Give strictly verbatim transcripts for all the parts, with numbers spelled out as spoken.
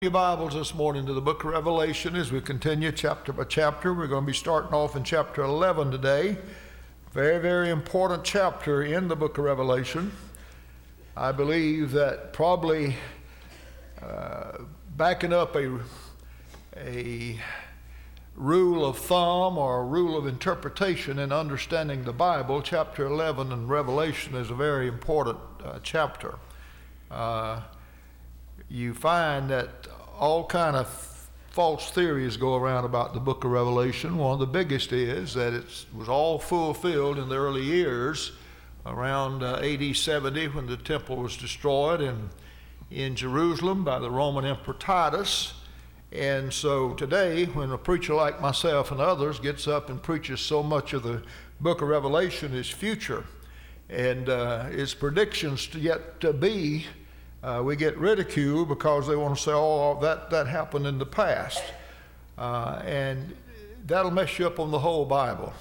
Your Bibles this morning to the book of Revelation as we continue chapter by chapter. We're going to be starting off in chapter eleven today. Very, very important chapter in the book of Revelation. I believe that probably uh, backing up a, a rule of thumb or a rule of interpretation in understanding the Bible, chapter eleven in Revelation is a very important uh, chapter. Uh, you find that all kind of false theories go around about the book of Revelation. One of the biggest is that it was all fulfilled in the early years around uh, A D seventy when the temple was destroyed in, in Jerusalem by the Roman Emperor Titus. And so today, when a preacher like myself and others gets up and preaches so much of the book of Revelation is future and uh, its predictions to yet to be, Uh, we get ridiculed because they want to say, oh, that, that happened in the past. Uh, and that'll mess you up on the whole Bible.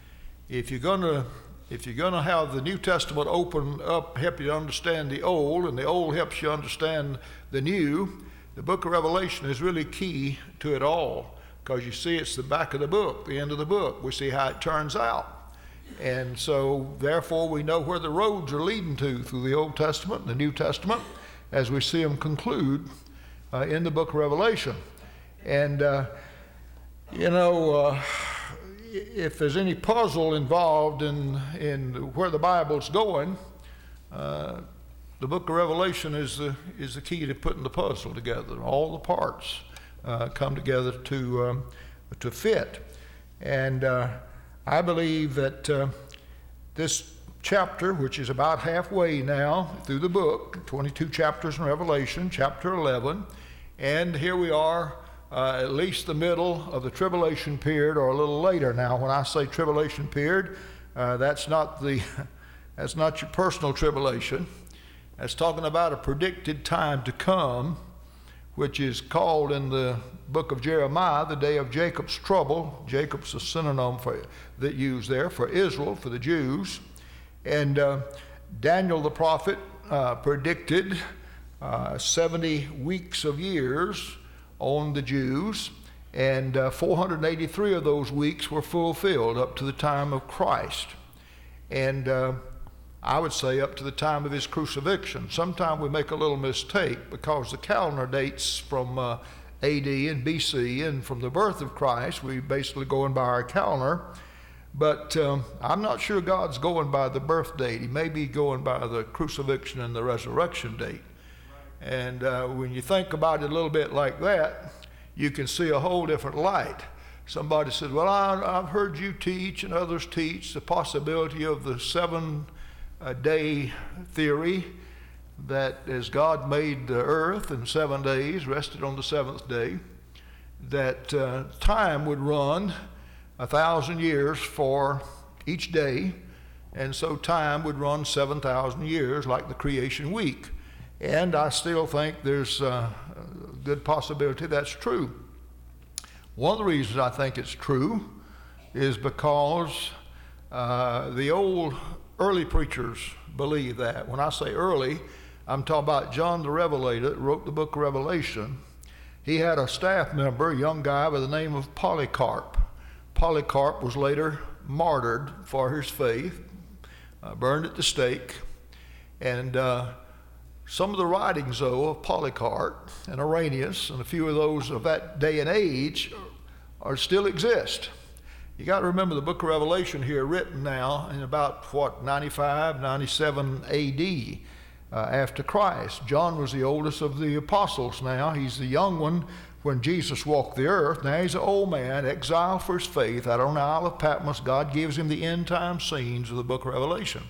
If you're going to if you're going to have the New Testament open up, help you understand the Old, and the Old helps you understand the New, the book of Revelation is really key to it all, because you see it's the back of the book, the end of the book. We see how it turns out. And so, therefore, we know where the roads are leading to through the Old Testament and the New Testament, as we see them conclude uh, in the book of Revelation. And, uh, you know, uh, if there's any puzzle involved in, in where the Bible's going, uh, the book of Revelation is the, is the key to putting the puzzle together. All the parts uh, come together to, um, to fit. And uh, I believe that uh, this chapter, which is about halfway now through the book, twenty-two chapters in Revelation, chapter eleven, and here we are uh, at least the middle of the tribulation period, or a little later. Now, when I say tribulation period, uh, that's not the that's not your personal tribulation. That's talking about a predicted time to come, which is called in the book of Jeremiah the day of Jacob's trouble. Jacob's a synonym for that used there for Israel, for the Jews. And uh, Daniel the prophet uh, predicted uh, seventy weeks of years on the Jews, and uh, four hundred eighty-three of those weeks were fulfilled up to the time of Christ. And uh, I would say up to the time of his crucifixion. Sometimes we make a little mistake because the calendar dates from uh, A D and B C, and from the birth of Christ, we basically going by our calendar. But um, I'm not sure God's going by the birth date. He may be going by the crucifixion and the resurrection date. And uh, when you think about it a little bit like that, you can see a whole different light. Somebody said, well, I, I've heard you teach and others teach the possibility of the seven-day theory, that as God made the earth in seven days, rested on the seventh day, that uh, time would run a thousand years for each day, and so time would run seven thousand years like the creation week. And I still think there's a good possibility that's true. One of the reasons I think it's true is because uh, the old early preachers believe that. When I say early, I'm talking about John the Revelator that wrote the book of Revelation. He had a staff member, a young guy by the name of Polycarp. Polycarp was later martyred for his faith, uh, burned at the stake. And uh, some of the writings, though, of Polycarp and Irenaeus and a few of those of that day and age are, still exist. You got to remember the book of Revelation here written now in about, what, ninety-five, ninety-seven A D uh, after Christ. John was the oldest of the apostles now. He's the young one when Jesus walked the earth. Now he's an old man, exiled for his faith out on the Isle of Patmos. God gives him the end time scenes of the book of Revelation.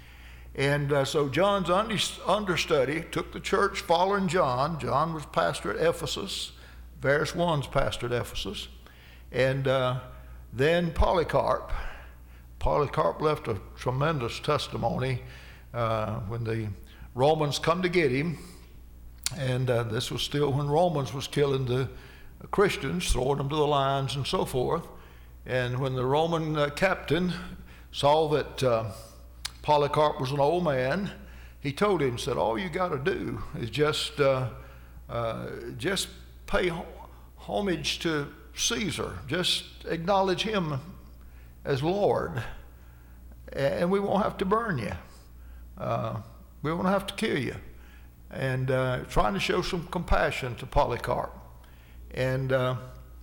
And uh, so John's under, understudy took the church following John. John was pastor at Ephesus. Various ones pastored Ephesus. And uh, then Polycarp. Polycarp left a tremendous testimony uh, when the Romans come to get him. And uh, this was still when Romans was killing the Christians, throwing them to the lions and so forth. And when the Roman uh, captain saw that uh, Polycarp was an old man, he told him, said, all you got to do is just uh, uh, just pay homage to Caesar. Just acknowledge him as Lord, and we won't have to burn you. Uh, we won't have to kill you. And uh, trying to show some compassion to Polycarp. And uh,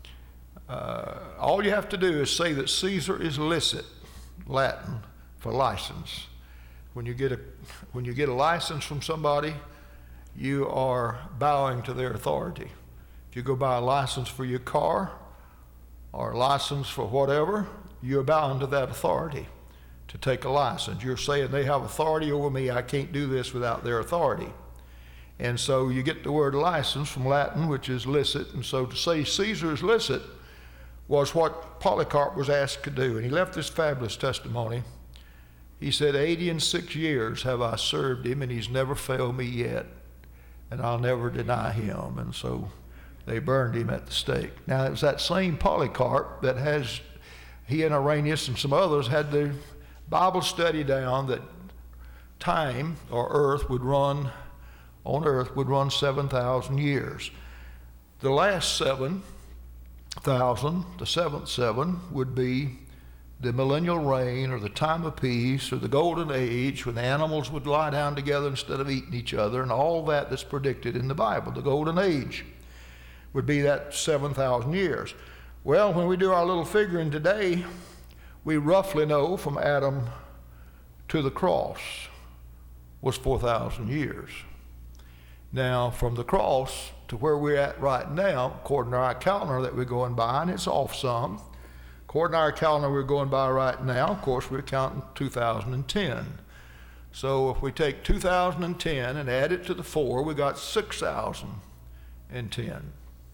uh, all you have to do is say that Caesar is licit, Latin for license. When you get a when you get a license from somebody, you are bowing to their authority. If you go buy a license for your car or a license for whatever, you're bowing to that authority to take a license. You're saying they have authority over me. I can't do this without their authority. And so you get the word license from Latin, which is licit. And so to say Caesar is licit was what Polycarp was asked to do. And he left this fabulous testimony. He said, eighty and six years have I served him, and he's never failed me yet, and I'll never deny him. And so they burned him at the stake. Now, it was that same Polycarp that has, he and Irenaeus and some others had the Bible study down that time or earth would run, on earth would run seven thousand years. The last seven thousand, the seventh seven, would be the millennial reign, or the time of peace, or the golden age, when the animals would lie down together instead of eating each other, and all that that's predicted in the Bible. The golden age would be that seven thousand years. Well, when we do our little figuring today, we roughly know from Adam to the cross was four thousand years. Now, from the cross to where we're at right now, according to our calendar that we're going by, and it's off some, according to our calendar we're going by right now, of course, we're counting two thousand ten. So if we take two thousand ten and add it to the four, we got six thousand ten.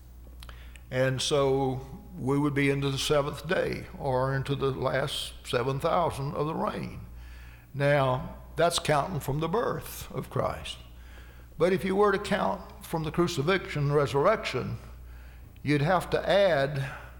And so we would be into the seventh day, or into the last seven thousand of the reign. Now, that's counting from the birth of Christ. But if you were to count from the crucifixion and resurrection, you'd have to add,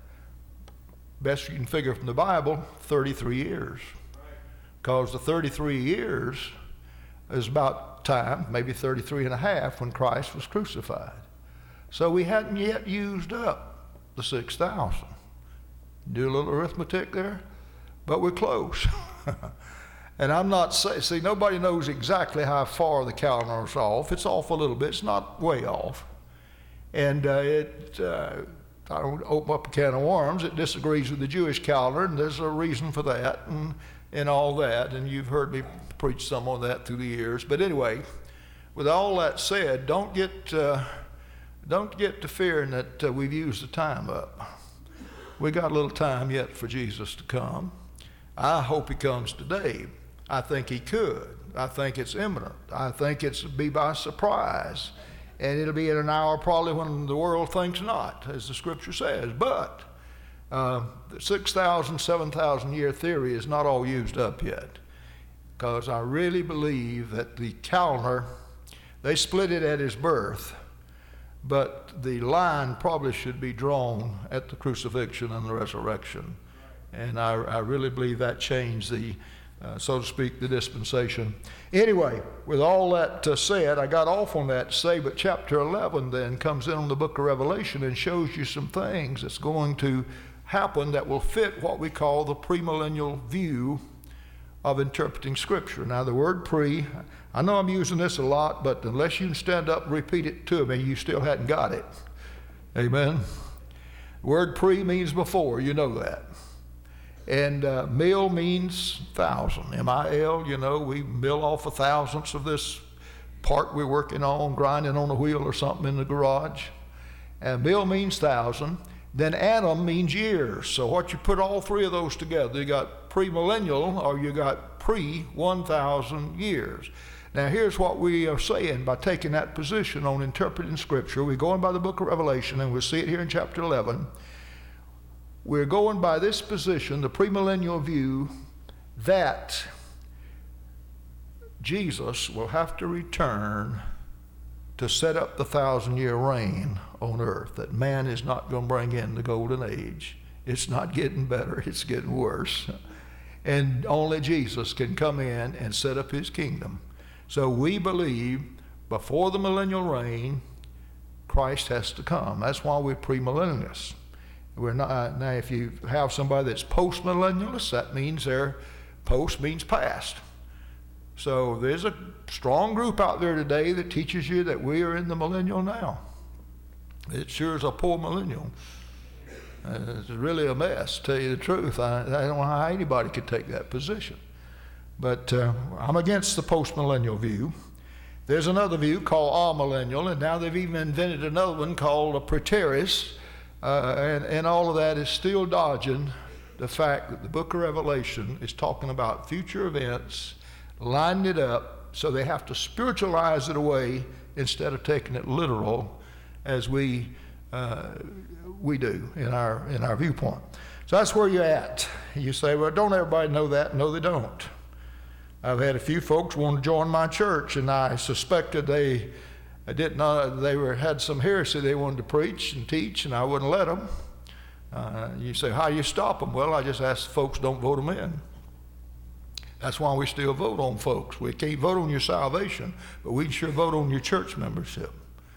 best you can figure from the Bible, thirty-three years. Because the thirty-three years is about time, maybe thirty-three and a half, when Christ was crucified. So we hadn't yet used up the six thousand. Do a little arithmetic there, but we're close. And I'm not saying, see, nobody knows exactly how far the calendar is off. It's off a little bit. It's not way off. And uh, it, uh, I don't open up a can of worms. It disagrees with the Jewish calendar, and there's a reason for that, and, and all that. And you've heard me preach some on that through the years. But anyway, with all that said, don't get uh, don't get to fearing that uh, we've used the time up. We got a little time yet for Jesus to come. I hope he comes today. I think he could. I think it's imminent. I think it's be by surprise. And it'll be in an hour probably when the world thinks not, as the scripture says. But uh, the six thousand, seven thousand year theory is not all used up yet. Because I really believe that the calendar, they split it at his birth, but the line probably should be drawn at the crucifixion and the resurrection. And I, I really believe that changed the, uh, so to speak, the dispensation. Anyway, with all that uh, said, I got off on that to say, but chapter eleven then comes in on the book of Revelation and shows you some things that's going to happen that will fit what we call the premillennial view of interpreting Scripture. Now, the word pre, I know I'm using this a lot, but unless you can stand up and repeat it to me, you still hadn't got it. Amen. The word pre means before, you know that. And uh, mil means thousand, M I L, you know, we mill off a thousandths of this part we're working on, grinding on a wheel or something in the garage. And mil means thousand. Then annum means years. So what you put all three of those together, you got premillennial, or you got pre one thousand years. Now here's what we are saying by taking that position on interpreting Scripture. We're going by the book of Revelation, and we'll see it here in chapter eleven. We're going by this position, the premillennial view, that Jesus will have to return to set up the thousand-year reign on earth, that man is not going to bring in the golden age. It's not getting better, it's getting worse. And only Jesus can come in and set up his kingdom. So we believe before the millennial reign, Christ has to come. That's why we're premillennialists. We're not, now, if you have somebody that's postmillennialist, that means their post means past. So there's a strong group out there today that teaches you that we are in the millennial now. It sure is a poor millennial. Uh, it's really a mess, to tell you the truth. I, I don't know how anybody could take that position. But uh, I'm against the postmillennial view. There's another view called amillennial, and now they've even invented another one called a preterist, uh, and, and all of that is still dodging the fact that the book of Revelation is talking about future events, lining it up, so they have to spiritualize it away instead of taking it literal as we uh, we do in our in our viewpoint. So that's where you're at. You say, well, don't everybody know that? No, they don't. I've had a few folks want to join my church, and I suspected they didn't know they were had some heresy they wanted to preach and teach, and I wouldn't let them. Uh, you say, how do you stop them? Well, I just ask folks don't vote them in. That's why we still vote on folks. We can't vote on your salvation, but we can sure vote on your church membership.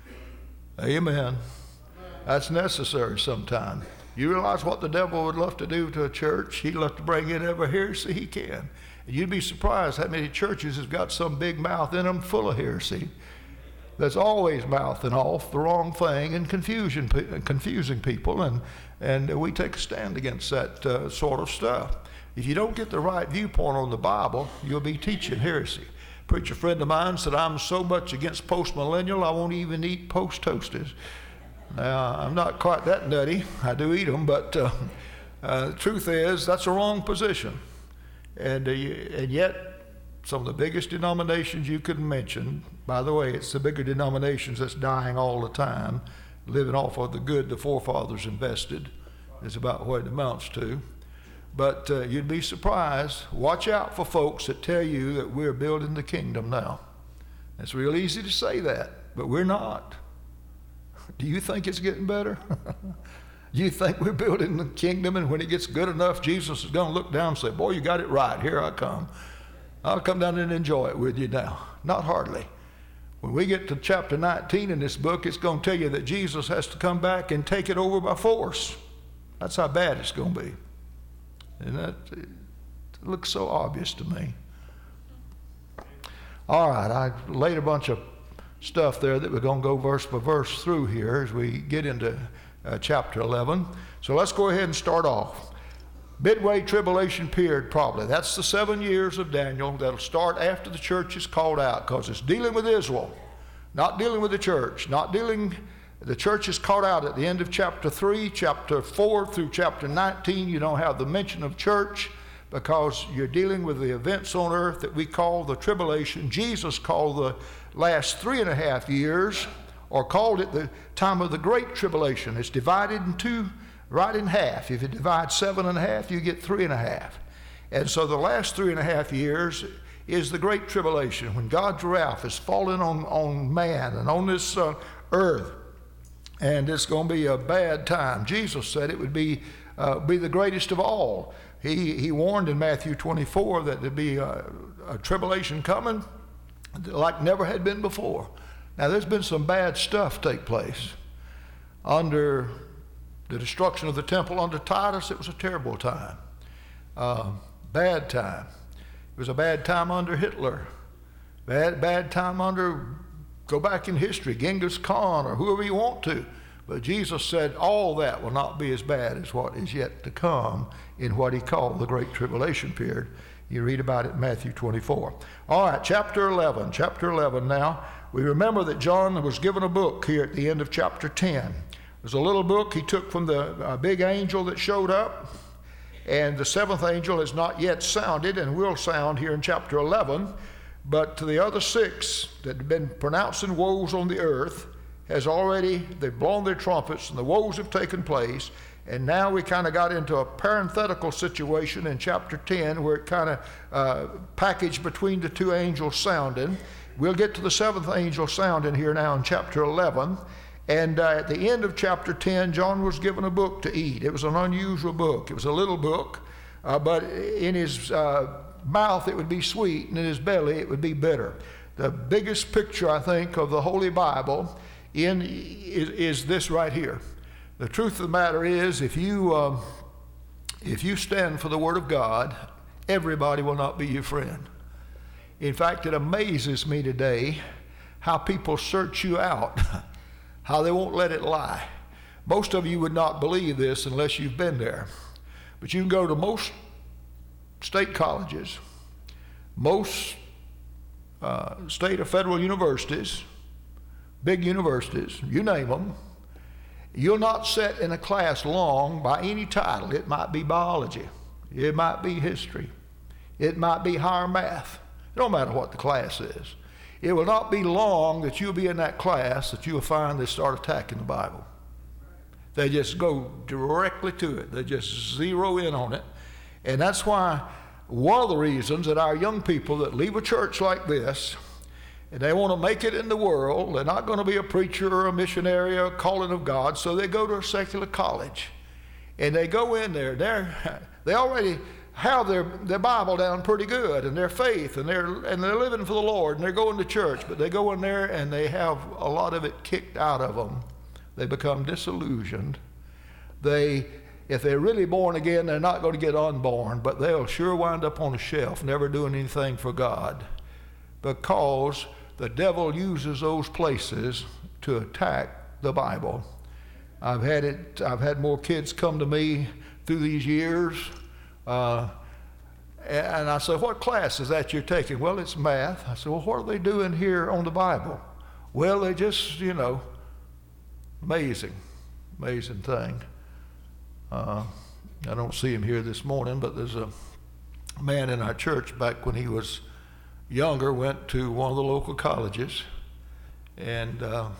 Amen. That's necessary sometime. You realize what the devil would love to do to a church? He'd love to bring in every heresy he can. And you'd be surprised how many churches have got some big mouth in them full of heresy that's always mouthing off the wrong thing and confusion, confusing people, and, and we take a stand against that uh, sort of stuff. If you don't get the right viewpoint on the Bible, you'll be teaching heresy. A preacher friend of mine said, I'm so much against postmillennial, I won't even eat post toasties. Now, I'm not quite that nutty. I do eat them, but uh, uh, the truth is, that's a wrong position. And, uh, and yet, some of the biggest denominations you could mention, by the way, it's the bigger denominations that's dying all the time, living off of the good the forefathers invested, is about what it amounts to. But uh, you'd be surprised. Watch out for folks that tell you that we're building the kingdom now. It's real easy to say that, but we're not. Do you think it's getting better? You think we're building the kingdom, and when it gets good enough, Jesus is going to look down and say, boy, you got it right. Here I come. I'll come down and enjoy it with you now. Not hardly. When we get to chapter nineteen in this book, it's going to tell you that Jesus has to come back and take it over by force. That's how bad it's going to be. And that it looks so obvious to me. All right, I laid a bunch of stuff there that we're going to go verse by verse through here as we get into uh, chapter eleven. So let's go ahead and start off. Midway tribulation period, probably. That's the seven years of Daniel that'll start after the church is called out, because it's dealing with Israel, not dealing with the church, not dealing, the church is called out at the end of chapter three, chapter four through chapter nineteen. You don't have the mention of church because you're dealing with the events on earth that we call the tribulation. Jesus called the last three and a half years, or called it the time of the great tribulation. It's divided in two, right in half. If you divide seven and a half, you get three and a half. And so the last three and a half years is the great tribulation, when God's wrath is falling on, on man and on this uh, earth. And it's going to be a bad time. Jesus said it would be uh, be the greatest of all. He he warned in Matthew twenty-four that there'd be a, a tribulation coming like never had been before. Now, there's been some bad stuff take place. Under the destruction of the temple under Titus, it was a terrible time. Uh, bad time. It was a bad time under Hitler. Bad, bad time under, go back in history, Genghis Khan or whoever you want to. But Jesus said all that will not be as bad as what is yet to come in what he called the Great Tribulation period. You read about it in Matthew twenty-four. All right, chapter eleven. Chapter eleven now. We remember that John was given a book here at the end of chapter ten. It was a little book he took from the uh, big angel that showed up. And the seventh angel has not yet sounded and will sound here in chapter eleven. But to the other six that have been pronouncing woes on the earth has already, they've blown their trumpets and the woes have taken place. And now we kind of got into a parenthetical situation in chapter ten where it kind of uh, packaged between the two angels sounding. We'll get to the seventh angel sounding here now in chapter eleven. And uh, at the end of chapter ten, John was given a book to eat. It was an unusual book. It was a little book, uh, but in his uh, mouth it would be sweet, and in his belly it would be bitter. The biggest picture, I think, of the Holy Bible in is, is this right here. The truth of the matter is, if you um, if you stand for the Word of God, everybody will not be your friend. In fact, it amazes me today how people search you out, how they won't let it lie. Most of you would not believe this unless you've been there. But you can go to most state colleges, most uh, state or federal universities, big universities, you name them. You'll not sit in a class long by any title. It might be biology. It might be history. It might be higher math. It don't matter what the class is. It will not be long that you'll be in that class that you'll find they start attacking the Bible. They just go directly to it. They just zero in on it. And that's why one of the reasons that our young people that leave a church like this, and they want to make it in the world, they're not going to be a preacher or a missionary or a calling of God, so they go to a secular college. And they go in there, they're, they already have their, their Bible down pretty good, and their faith, and they're, and they're living for the Lord, and they're going to church, but they go in there and they have a lot of it kicked out of them. They become disillusioned. They, if they're really born again, they're not going to get unborn, but they'll sure wind up on a shelf, never doing anything for God, because the devil uses those places to attack the Bible. I've had it. I've had more kids come to me through these years, uh, and I said, "What class is that you're taking?" "Well, it's math." I said, "Well, what are they doing here on the Bible?" "Well, they just, you know, amazing, amazing thing." Uh, I don't see him here this morning, but there's a man in our church back when he was younger, went to one of the local colleges, and uh,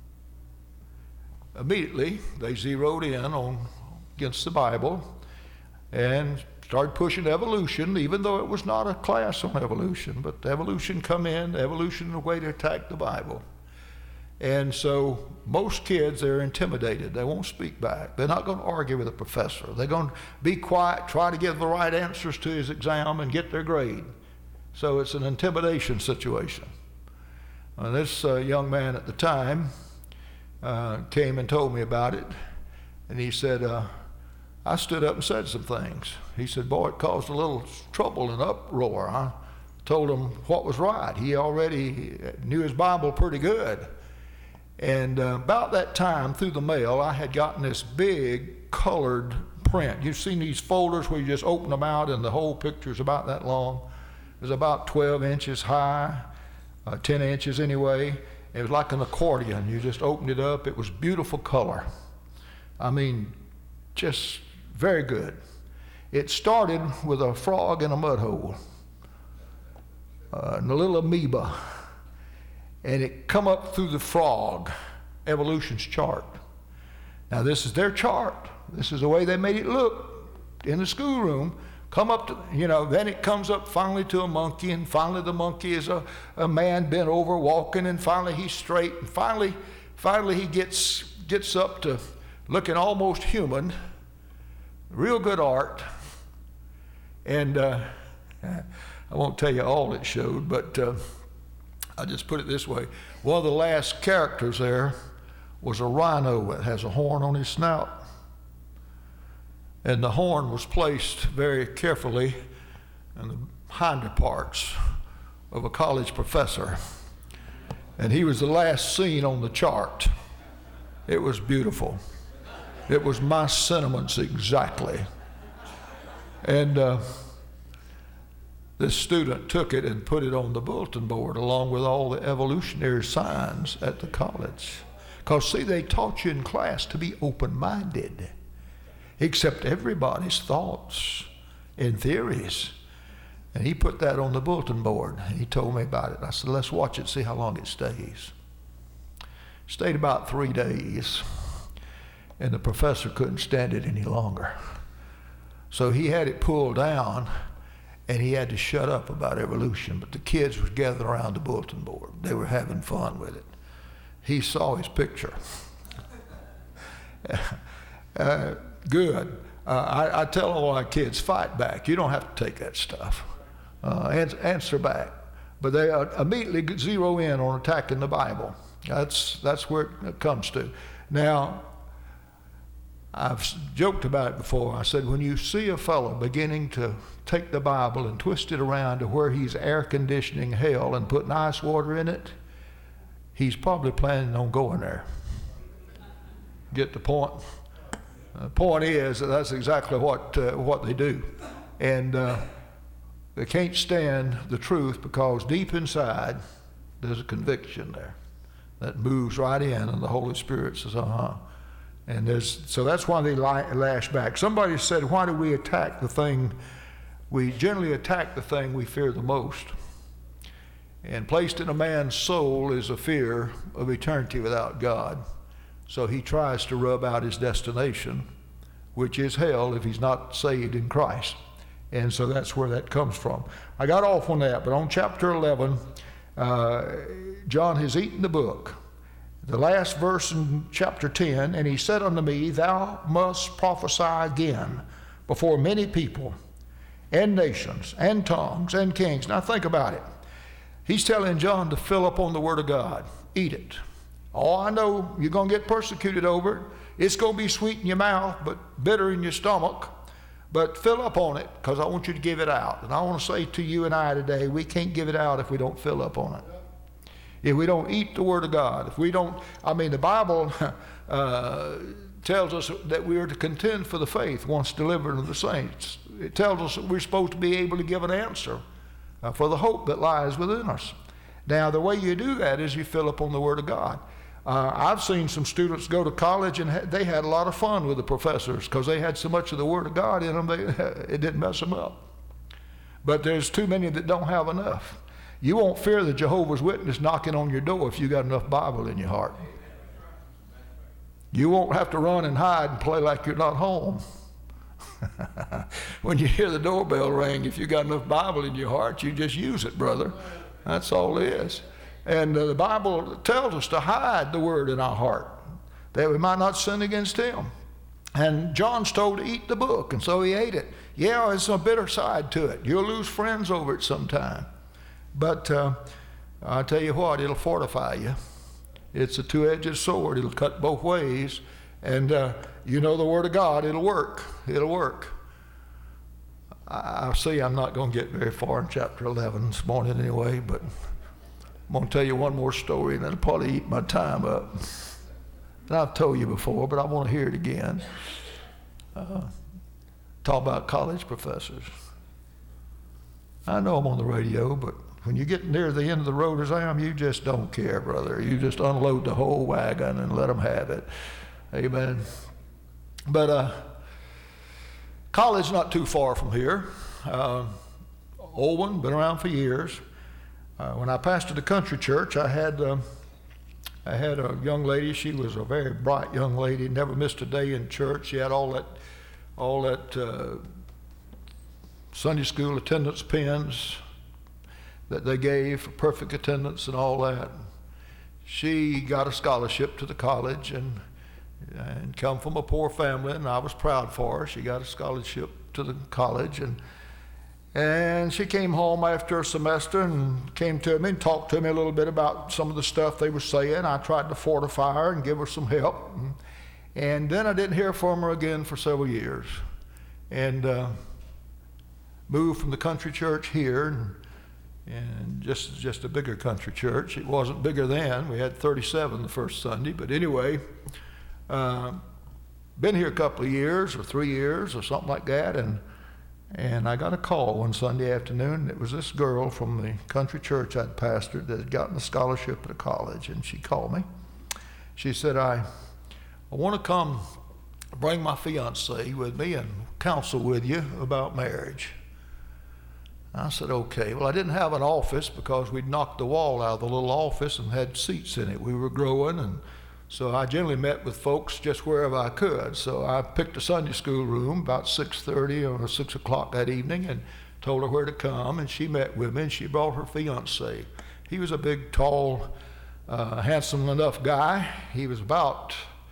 immediately they zeroed in on against the Bible and started pushing evolution, even though it was not a class on evolution, but evolution come in, evolution is a way to attack the Bible. And so most kids, they're intimidated. They won't speak back. They're not going to argue with the professor. They're going to be quiet, try to give the right answers to his exam and get their grade. So it's an intimidation situation. And this uh, young man at the time uh, came and told me about it. And he said, uh, I stood up and said some things. He said, "Boy, it caused a little trouble and uproar." I told him what was right. He already knew his Bible pretty good. And uh, about that time, through the mail, I had gotten this big colored print. You've seen these folders where you just open them out and the whole picture's about that long. It was about twelve inches high, uh, ten inches anyway. It was like an accordion. You just opened it up. It was beautiful color. I mean, just very good. It started with a frog in a mud hole, uh, and a little amoeba. And it come up through the frog, evolution's chart. Now this is their chart. This is the way they made it look in the schoolroom. Come up to, you know, then it comes up finally to a monkey, and finally the monkey is a, a man bent over walking, and finally he's straight, and finally, finally he gets, gets up to looking almost human, real good art. And uh, I won't tell you all it showed, but uh, I'll just put it this way. One of the last characters there was a rhino that has a horn on his snout. And the horn was placed very carefully in the hinder parts of a college professor. And he was the last seen on the chart. It was beautiful. It was my sentiments exactly. And uh, this student took it and put it on the bulletin board along with all the evolutionary signs at the college. Because, see, they taught you in class to be open-minded, accept everybody's thoughts and theories. And he put that on the bulletin board, and he told me about it. I said, "Let's watch it, see how long it stays." Stayed about three days, and the professor couldn't stand it any longer. So he had it pulled down, and he had to shut up about evolution, but the kids were gathered around the bulletin board. They were having fun with it. He saw his picture. uh, good. Uh, I, I tell all our kids, fight back. You don't have to take that stuff. Uh, answer, answer back. But they uh, immediately zero in on attacking the Bible. That's, that's where it comes to. Now, I've joked about it before. I said, when you see a fellow beginning to take the Bible and twist it around to where he's air conditioning hell and putting ice water in it, he's probably planning on going there. Get the point? The point is that that's exactly what uh, what they do. And uh, they can't stand the truth because deep inside there's a conviction there that moves right in, and the Holy Spirit says, uh-huh. And there's, so that's why they lash back. Somebody said, why do we attack the thing? We generally attack the thing we fear the most. And placed in a man's soul is a fear of eternity without God. So he tries to rub out his destination, which is hell if he's not saved in Christ. And so that's where that comes from. I got off on that, but on chapter eleven, uh, John has eaten the book. The last verse in chapter ten, and he said unto me, thou must prophesy again before many people and nations and tongues and kings. Now think about it. He's telling John to fill up on the word of God. Eat it. Oh, I know you're going to get persecuted over it. It's going to be sweet in your mouth, but bitter in your stomach. But fill up on it, because I want you to give it out. And I want to say to you and I today, we can't give it out if we don't fill up on it. If we don't eat the Word of God, if we don't, I mean, the Bible uh, tells us that we are to contend for the faith once delivered of the saints. It tells us that we're supposed to be able to give an answer uh, for the hope that lies within us. Now, the way you do that is you fill up on the Word of God. Uh, I've seen some students go to college and ha- they had a lot of fun with the professors because they had so much of the Word of God in them, they, it didn't mess them up. But there's too many that don't have enough. You won't fear the Jehovah's Witness knocking on your door if you got enough Bible in your heart. You won't have to run and hide and play like you're not home. When you hear the doorbell ring, if you got enough Bible in your heart, you just use it, brother. That's all it is. And uh, the Bible tells us to hide the word in our heart, that we might not sin against him. And John's told to eat the book, and so he ate it. Yeah, it's a bitter side to it. You'll lose friends over it sometime. But uh, I'll tell you what, it'll fortify you. It's a two-edged sword. It'll cut both ways. And uh, you know the Word of God, it'll work. It'll work. I, I see I'm not going to get very far in chapter eleven this morning anyway, but I'm going to tell you one more story, and that'll probably eat my time up. And I've told you before, but I want to hear it again. Uh, talk about college professors. I know I'm on the radio, but when you get near the end of the road as I am, you just don't care, brother. You just unload the whole wagon and let them have it. Amen. But uh, college not too far from here. Uh, old one, been around for years. Uh, when I pastored a country church, I had uh, I had a young lady. She was a very bright young lady. Never missed a day in church. She had all that all that uh, Sunday school attendance pins that they gave for perfect attendance and all that. She got a scholarship to the college and and come from a poor family, and I was proud for her. She got a scholarship to the college, and and she came home after a semester and came to me and talked to me a little bit about some of the stuff they were saying. I tried to fortify her and give her some help, and, and then I didn't hear from her again for several years, and uh, moved from the country church here. And, And just just a bigger country church. It wasn't bigger then. We had thirty-seven the first Sunday. But anyway, uh, been here a couple of years or three years or something like that. And and I got a call one Sunday afternoon. It was this girl from the country church I'd pastored that had gotten a scholarship at a college. And she called me. She said, I, I want to come bring my fiance with me and counsel with you about marriage. I said, okay. Well, I didn't have an office because we'd knocked the wall out of the little office and had seats in it. We were growing, and so I generally met with folks just wherever I could. So I picked a Sunday school room about six thirty or six o'clock that evening and told her where to come, and she met with me, and she brought her fiance. He was a big, tall, uh, handsome enough guy. He was about,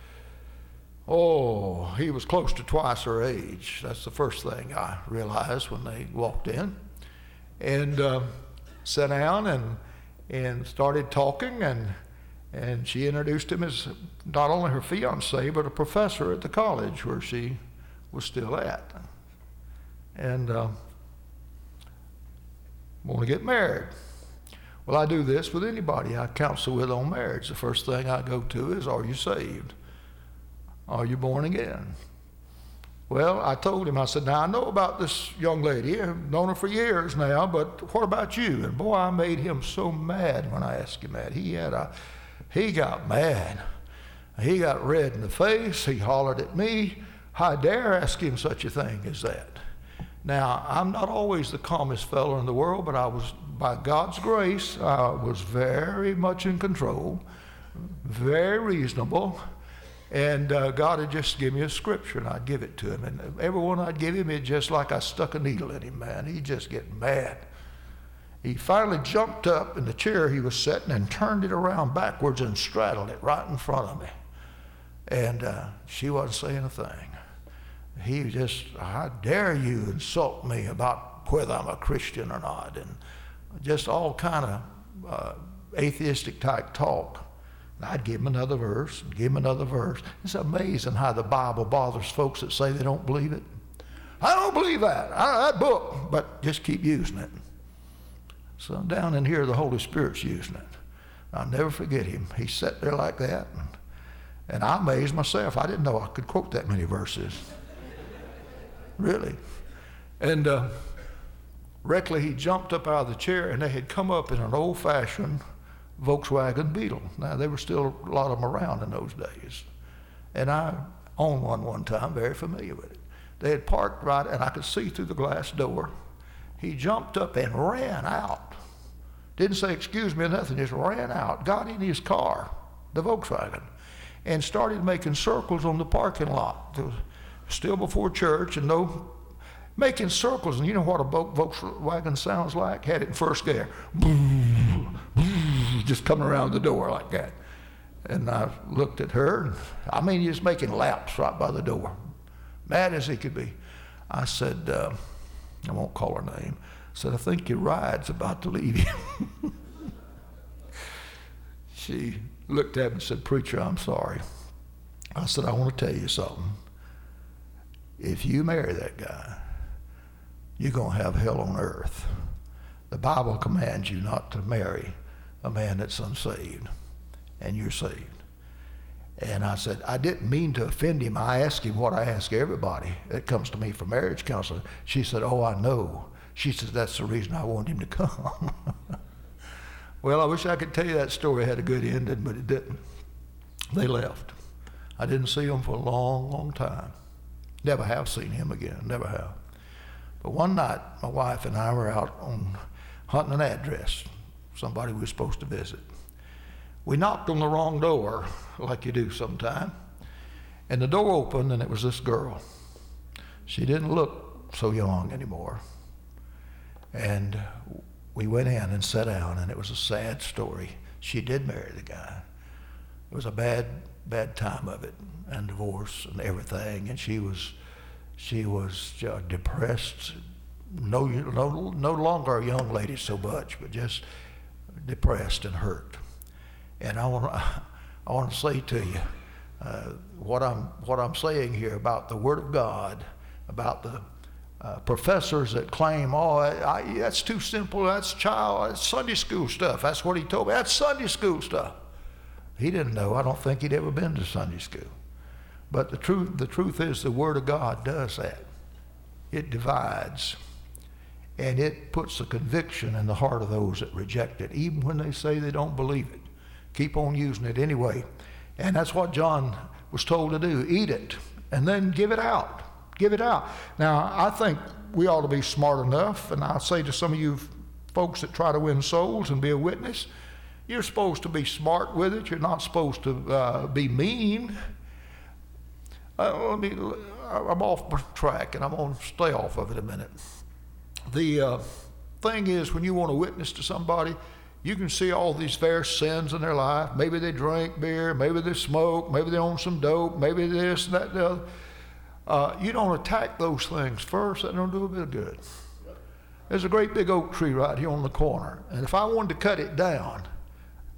oh, he was close to twice her age. That's the first thing I realized when they walked in. And uh, sat down and and started talking, and And she introduced him as not only her fiance, but a professor at the college where she was still at. And uh, want to get married. Well, I do this with anybody I counsel with on marriage. The first thing I go to is, are you saved? Are you born again? Well, I told him, I said, now I know about this young lady. I've known her for years now, but what about you? And boy, I made him so mad when I asked him that. He had a, he got mad. He got red in the face. He hollered at me. I dare ask him such a thing as that. Now, I'm not always the calmest fellow in the world, but I was, by God's grace, I was very much in control, very reasonable. And uh, God had just given me a scripture, and I'd give it to him. And every one I'd give him, it just like I stuck a needle in him, man. He'd just get mad. He finally jumped up in the chair he was sitting and turned it around backwards and straddled it right in front of me. And uh, she wasn't saying a thing. He just, how dare you insult me about whether I'm a Christian or not, and just all kind of uh, atheistic type talk. I'd give him another verse, and give him another verse. It's amazing how the Bible bothers folks that say they don't believe it. I don't believe that, I, that book, but just keep using it. So down in here, the Holy Spirit's using it. I'll never forget him. He sat there like that, and, and I amazed myself. I didn't know I could quote that many verses. Really. And uh, recklessly, he jumped up out of the chair, and they had come up in an old-fashioned Volkswagen Beetle. Now, there were still a lot of them around in those days. And I owned one one time, very familiar with it. They had parked right, and I could see through the glass door. He jumped up and ran out. Didn't say excuse me or nothing, just ran out, got in his car, the Volkswagen, and started making circles on the parking lot. It was still before church, and no making circles. And you know what a Volkswagen sounds like? Had it in first gear. Just coming around the door like that. And I looked at her, and I mean, he was making laps right by the door. Mad as he could be. I said, uh, I won't call her name. I said, I think your ride's about to leave you. She looked at me and said, Preacher, I'm sorry. I said, I want to tell you something. If you marry that guy, you're going to have hell on earth. The Bible commands you not to marry a man that's unsaved, and you're saved. And I said, I didn't mean to offend him. I asked him what I ask everybody that comes to me for marriage counseling. She said, oh, I know. She said, that's the reason I want him to come. Well, I wish I could tell you that story had a good ending, but it didn't. They left. I didn't see them for a long, long time. Never have seen him again, never have. But one night, my wife and I were out on hunting an address, somebody we were supposed to visit. We knocked on the wrong door, like you do sometime, and the door opened, and it was this girl. She didn't look so young anymore. And we went in and sat down, and it was a sad story. She did marry the guy. It was a bad, bad time of it, and divorce and everything, and she was, she was uh, depressed. No, no, no longer a young lady so much, but just depressed and hurt. And I want to, I want to say to you, uh, what I'm, what I'm saying here about the Word of God, about the uh, professors that claim, oh, I, I, that's too simple. That's child, that's Sunday school stuff. That's what he told me. That's Sunday school stuff. He didn't know. I don't think he'd ever been to Sunday school. But the truth, the truth is, the Word of God does that. It divides. And it puts a conviction in the heart of those that reject it, even when they say they don't believe it. Keep on using it anyway. And that's what John was told to do. Eat it, and then give it out. Give it out. Now, I think we ought to be smart enough, and I'll say to some of you folks that try to win souls and be a witness, you're supposed to be smart with it. You're not supposed to uh, be mean. Uh, let me, I'm off track, and I'm going to stay off of it a minute. The uh, thing is, when you want to witness to somebody, you can see all these various sins in their life. Maybe they drink beer, maybe they smoke, maybe they own some dope, maybe this and that and the other. Uh, you don't attack those things first, that don't do a bit of good. There's a great big oak tree right here on the corner, and if I wanted to cut it down,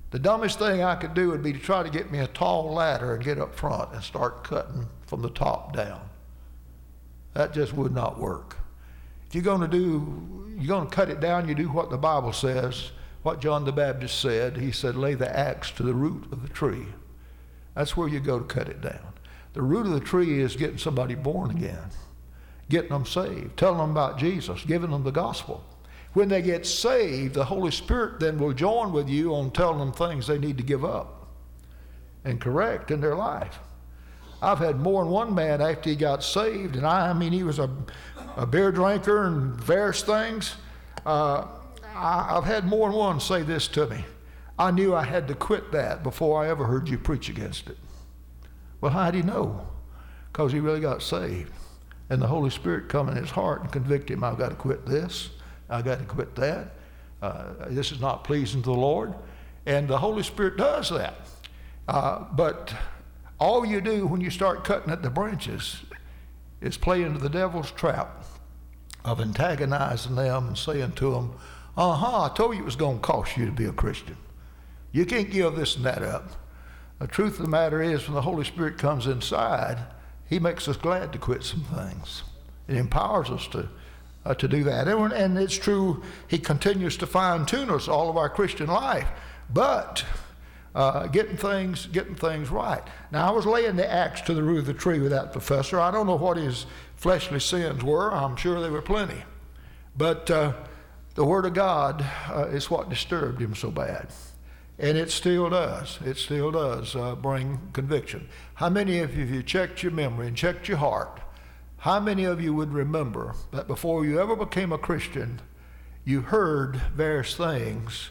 The dumbest thing I could do would be to try to get me a tall ladder and get up front and start cutting from the top down. That just would not work. If you're going to do, you're going to cut it down, you do what the Bible says, what John the Baptist said. He said, lay the axe to the root of the tree. That's where you go to cut it down. The root of the tree is getting somebody born again, getting them saved, telling them about Jesus, giving them the gospel. When they get saved, the Holy Spirit then will join with you on telling them things they need to give up and correct in their life. I've had more than one man after he got saved, and I, I mean, he was a, a beer drinker and various things. Uh, I, I've had more than one say this to me. I knew I had to quit that before I ever heard you preach against it. Well, how did he know? Because he really got saved. And the Holy Spirit come in his heart and convict him. I've got to quit this. I've got to quit that. Uh, this is not pleasing to the Lord. And the Holy Spirit does that. Uh, but all you do when you start cutting at the branches is play into the devil's trap of antagonizing them and saying to them, uh-huh, I told you it was going to cost you to be a Christian. You can't give this and that up. The truth of the matter is, when the Holy Spirit comes inside, he makes us glad to quit some things. It empowers us to uh, to do that. And, and it's true, he continues to fine-tune us all of our Christian life. But uh, getting things getting things right. Now, I was laying the axe to the root of the tree with that professor. I don't know what his fleshly sins were. I'm sure there were plenty. But uh, the Word of God uh, is what disturbed him so bad. And it still does. It still does uh, bring conviction. How many of you, if you checked your memory and checked your heart, how many of you would remember that before you ever became a Christian, you heard various things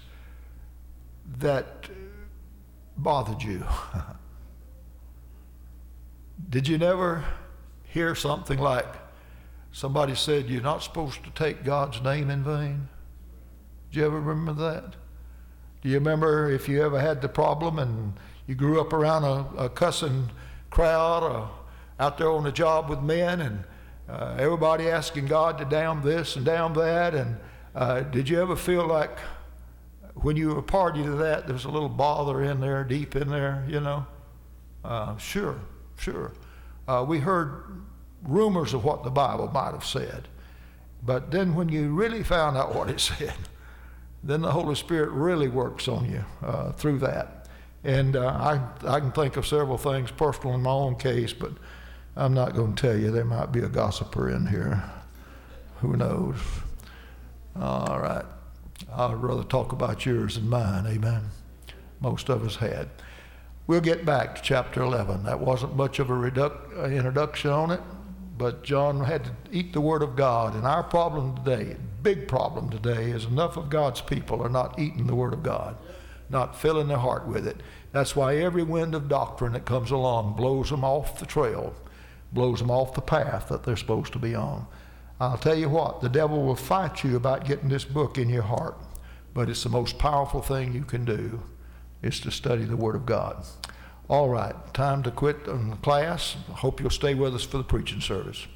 that bothered you? Did you never hear something like somebody said you're not supposed to take God's name in vain? Did you ever remember that? Do you remember if you ever had the problem and you grew up around a, a cussing crowd or out there on the job with men and uh, everybody asking God to damn this and damn that? And uh, did you ever feel like when you were party to that, there was a little bother in there, deep in there, you know? Uh, sure, sure. Uh, we heard rumors of what the Bible might have said. But then when you really found out what it said, then the Holy Spirit really works on you uh, through that. And uh, I, I can think of several things personal in my own case, but I'm not going to tell you. There might be a gossiper in here. Who knows? All right. I'd rather talk about yours than mine, amen? Most of us had. We'll get back to chapter eleven. That wasn't much of a reduc- uh, introduction on it, but John had to eat the Word of God. And our problem today, big problem today, is enough of God's people are not eating the Word of God, not filling their heart with it. That's why every wind of doctrine that comes along blows them off the trail, blows them off the path that they're supposed to be on. I'll tell you what, the devil will fight you about getting this book in your heart, but it's the most powerful thing you can do is to study the Word of God. All right, time to quit on the class. Hope you'll stay with us for the preaching service.